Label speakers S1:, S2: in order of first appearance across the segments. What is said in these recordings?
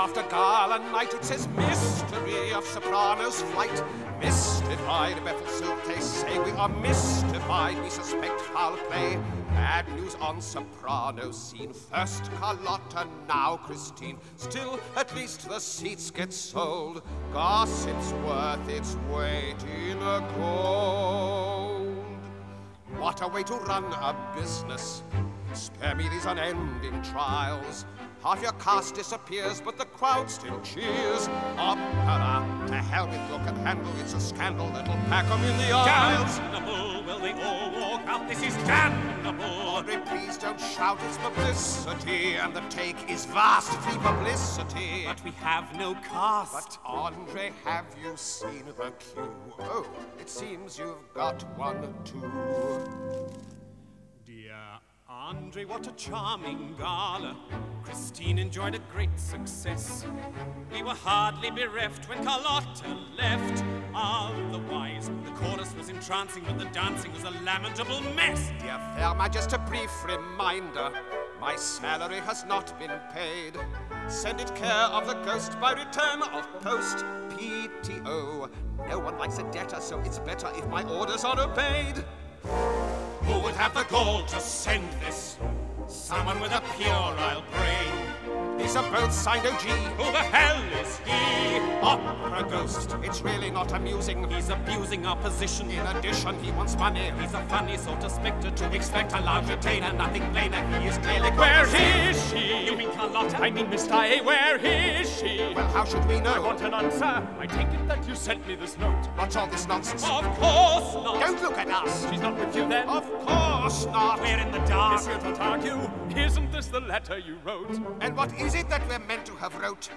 S1: after gala night, it says mystery of soprano's flight. Mystified, Bethel they say we are mystified. We suspect foul play. Bad news on soprano scene. First Carlotta, now Christine. Still, at least the seats get sold. Gossip's worth its weight in gold. What a way to run a business. Spare me these unending trials. Half your cast disappears, but the crowd still cheers. Opera, to hell with look and handle. It's a scandal that'll pack 'em in the aisles.
S2: Damnable, will they all walk out? This is damnable.
S1: Audrey, please don't shout, it's publicity. And the take is vast free publicity.
S2: But we have no cast.
S1: But Andre, have you seen the cue? Oh, it seems you've got one too.
S2: Dear Andre, what a charming gala. Christine enjoyed a great success. We were hardly bereft when Carlotta left. Otherwise, the chorus was entrancing, but the dancing was a lamentable mess.
S1: Dear Thelma, just a brief reminder. My salary has not been paid. Send it care of the ghost by return of post. PTO. No one likes a debtor, so it's better if my orders are obeyed.
S2: Who would have the gall to send this? Someone with a puerile brain.
S1: These are both signed OG.
S2: Who the hell is he?
S1: Opera ghost. It's really not amusing.
S2: He's abusing our position.
S1: In addition, he wants money.
S2: He's a funny sort of spectre to expect a large retainer. Nothing plainer, he is clearly...
S3: Where is she?
S2: You mean Carlotta?
S3: I mean Miss Daae, where is she?
S1: Well, how should we know?
S3: I want an answer. I take it that you sent me this note.
S1: What's all this nonsense?
S2: Of course not.
S1: Don't look at us.
S3: She's not with you then?
S1: Of course not.
S2: We're in the dark.
S3: Monsieur Tartague, isn't this the letter you wrote?
S1: And what is it that we're meant to have written?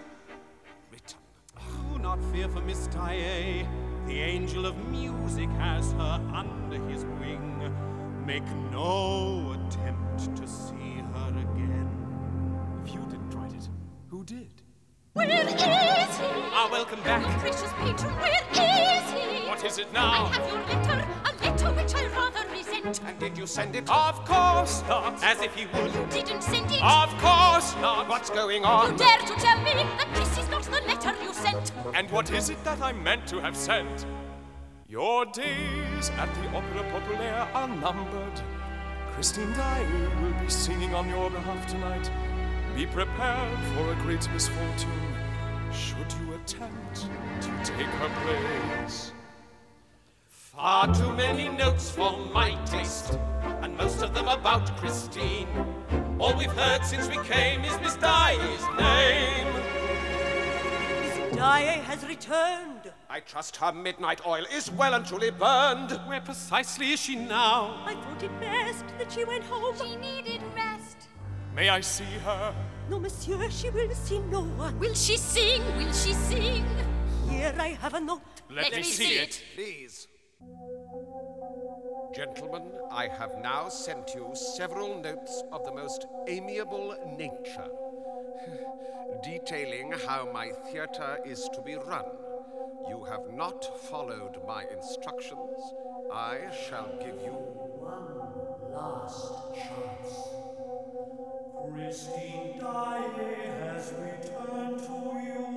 S2: Do not fear for Miss Daae. The angel of music has her under his wing. Make no attempt to see her again.
S3: If you didn't write it, who did?
S4: Where is he?
S2: Welcome back.
S4: Your gracious patron, where is he?
S3: What is it
S4: I
S3: now?
S4: have your letter, a letter which I rather resent.
S1: And did you send it?
S3: Of course not.
S2: As if he would.
S4: You didn't send it.
S3: Of course not.
S1: What's going
S4: You
S1: on?
S4: dare to tell me that this is not the letter you sent.
S3: And what is it that I meant to have sent? Your days at the Opera Populaire are numbered. Christine Daae will be singing on your behalf tonight. Be prepared for a great misfortune should you attempt to take her place.
S2: Far too many notes for my taste, and most of them about Christine. All we've heard since we came is Miss Daae's name.
S5: Miss Daae has returned.
S1: I trust her midnight oil is well and truly burned.
S2: Where precisely is she now?
S5: I thought it best that she went home.
S4: She needed rest.
S3: May I see her?
S5: No, monsieur, she will see no one.
S4: Will she sing? Will she sing?
S5: Here I have a note.
S3: Let me see it.
S1: Please. Gentlemen, I have now sent you several notes of the most amiable nature, detailing how my theatre is to be run. You have not followed my instructions. I shall give you
S6: one last chance. Christine Daae has returned to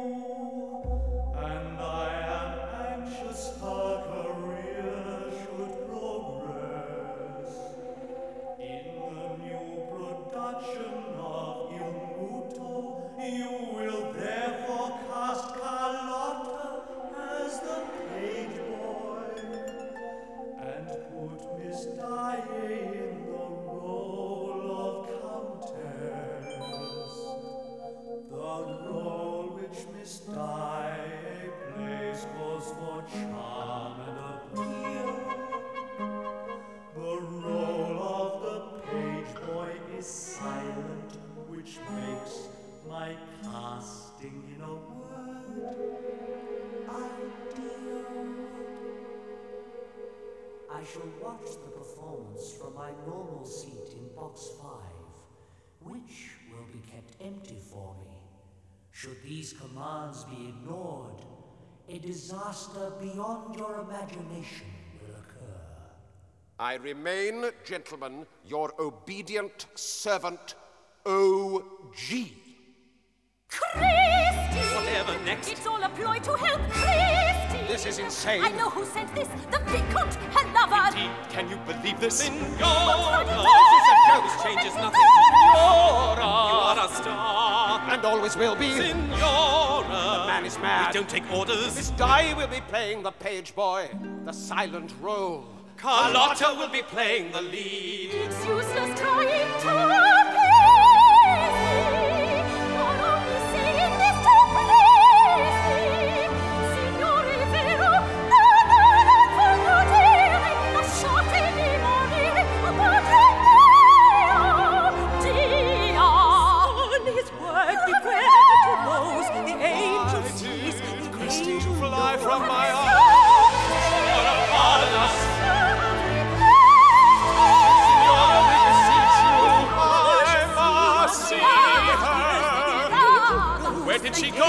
S6: you, and I am anxious her career should progress. In the new production of Il Muto, you will therefore cast Carlotta as the page boy, and put Miss Daae in the role of Countess, the role which Miss Daae plays calls for charm and appeal. The role of the page boy is silent, which makes my casting in a word ideal. I shall watch the performance from my normal seat in box 5, which will be kept empty for me. Should these commands be ignored, a disaster beyond your imagination will occur.
S1: I remain, gentlemen, your obedient servant, O.G.
S4: Christ!
S2: ever next.
S4: It's all a ploy to help Christine.
S1: This is insane.
S4: I know who sent this. The Vicomte, her lover.
S3: Indeed, can you believe this?
S2: Signora,
S4: This
S2: a ghost changes nothing. You are a star.
S1: And always will be.
S2: Signora,
S1: The man is mad.
S2: we don't take orders.
S1: Miss Di will be playing the page boy, the silent role.
S2: Carlotta will be playing the lead.
S4: It's useless trying to please me. You're only saying this to please me. Signore Vero, non voglio dire, lasciatemi morire, padre mio, Dio.
S5: On his word we pray to rose, the angel sees, the
S3: Christine,
S5: angel
S3: fly
S5: knows.
S3: from my arms. Signora, pardon us. Signora, we beseech you. I must see her. Where did she go?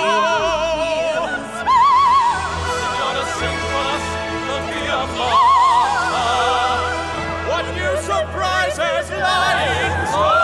S3: Signora, send for us the Via Marta. What new surprises lie in store?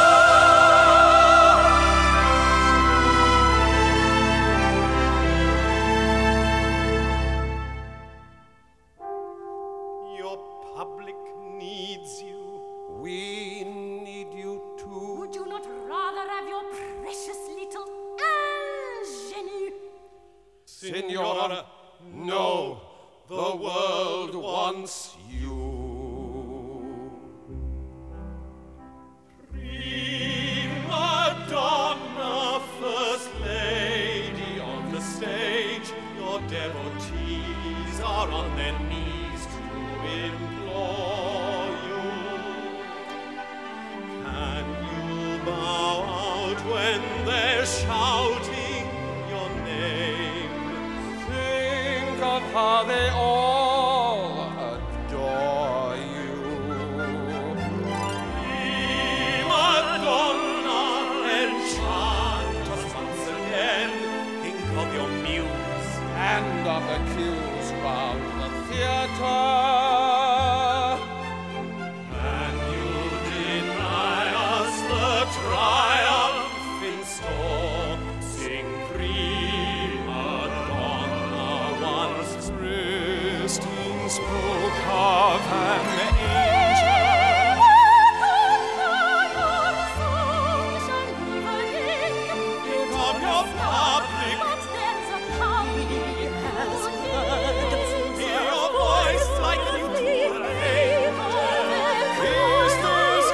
S2: Your public needs you.
S1: We need you too.
S4: Would you not rather have your precious little ingénue?
S1: Signora, no, the world wants you.
S2: Prima donna, first lady on the stage, your devotees are on their knees to implore you. Can you bow out when they're shouting your name?
S1: Think of how they all adore you.
S2: Prima donna, enchant us once again. Think of your muse.
S1: And of the queues round the theater.
S2: And you deny us the triumph in store. Sing prima donna once.
S3: Christine spoke of an angel.
S2: Think of your public. Hear your voice like you do an angel.
S3: Is this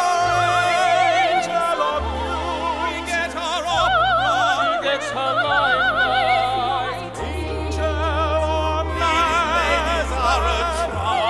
S3: angel of
S2: We get her up.
S3: She gets her limelight. Angel of
S2: Ladies are a trial.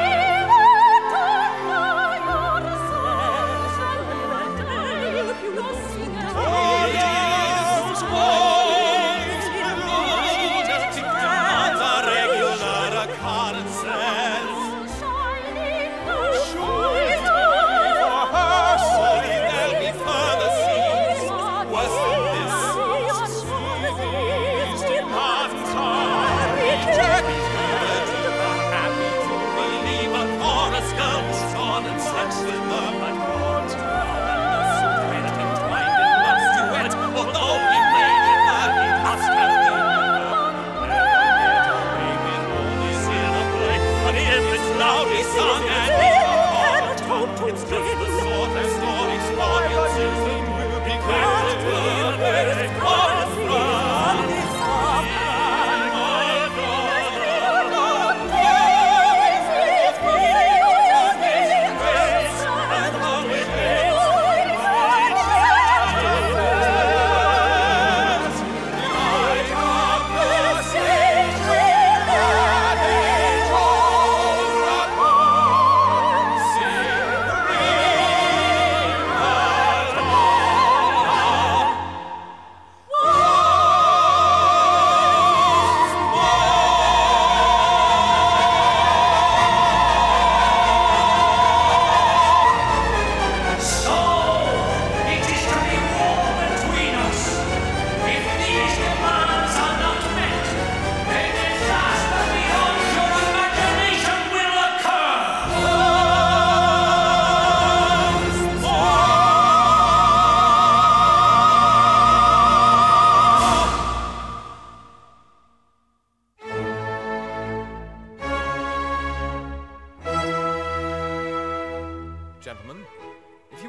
S2: It's just the sort of stories audiences will be glad to hear.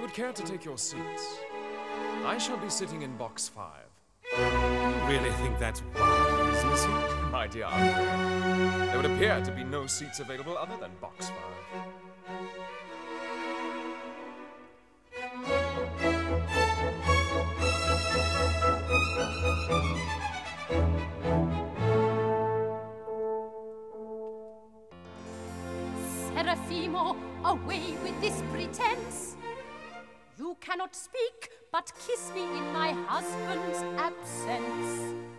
S3: would care to take your seats, I shall be sitting in box 5.
S2: You really think that's wise, monsieur?
S3: My dear Andre, there would appear to be no seats available other than box 5.
S4: Seraphimo, away with this pretense. You cannot speak, but kiss me in my husband's absence.